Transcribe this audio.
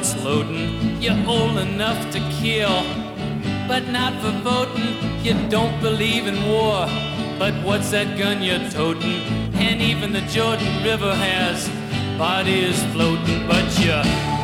bullets loading. You're old enough to kill, but not for voting. You don't believe in war, but what's that gun you're toting? And even the Jordan River has bodies floating, but you